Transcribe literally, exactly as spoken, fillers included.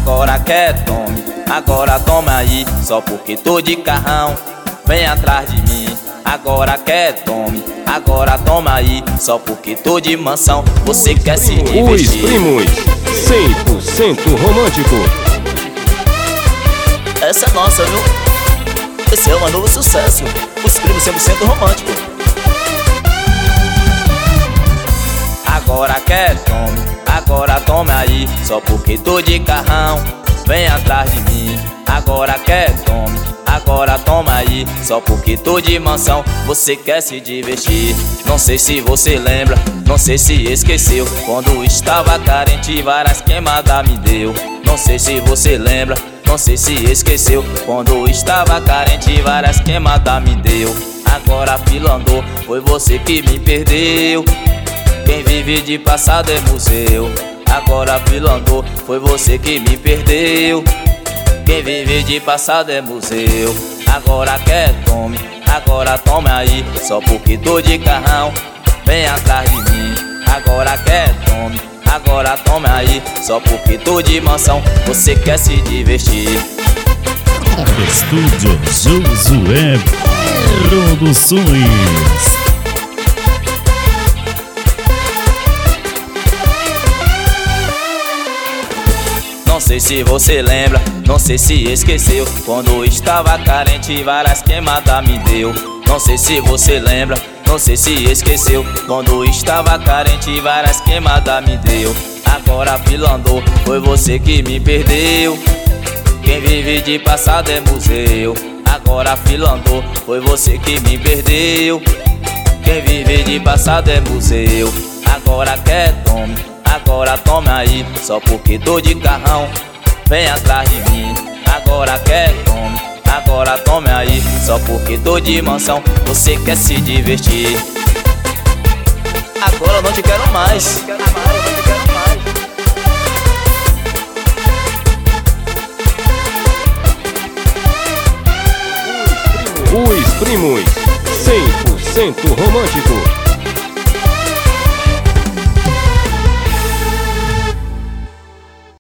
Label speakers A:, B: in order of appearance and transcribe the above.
A: Agora quer, tome, agora toma aí. Só porque tô de carrão, vem atrás de mim. Agora quer, tome, agora toma aí. Só porque tô de mansão, você
B: Os
A: quer
B: primos,
A: se divertir.
B: Os primos, cem por cento romântico.
A: Essa é nossa, viu? Esse é um novo sucesso. Os primos cem por cento romântico. Agora quer, tome, agora tome aí. Só porque tô de carrão, vem atrás de mim. Agora quer, tome, agora toma aí. Só porque tô de mansão, você quer se divertir. Não sei se você lembra, não sei se esqueceu. Quando estava carente, várias queimadas me deu. Não sei se você lembra, não sei se esqueceu. Quando estava carente, várias queimadas me deu. Agora a fila andou, foi você que me perdeu. Quem vive de passado é museu. Agora a fila andou, foi você que me perdeu. Quem vive de passado é museu. Agora quer, tome, agora tome aí. Só porque tô de carrão, vem atrás de mim. Agora quer, tome, agora tome aí. Só porque tô de mansão, você quer se divertir.
C: Estúdio Josué Produções.
A: Não sei se você lembra, não sei se esqueceu. Quando estava carente, várias queimadas me deu. Não sei se você lembra, não sei se esqueceu. Quando estava carente, várias queimadas me deu. Agora a fila andou, foi você que me perdeu. Quem vive de passado é museu. Agora a fila andou, foi você que me perdeu. Quem vive de passado é museu. Agora quer, tome, agora toma aí. Só porque tô de carrão, vem atrás de mim. Agora quer, tome, agora tome aí. Só porque tô de mansão, você quer se divertir. Agora eu não te quero mais.
B: Os primos, cem por cento romântico.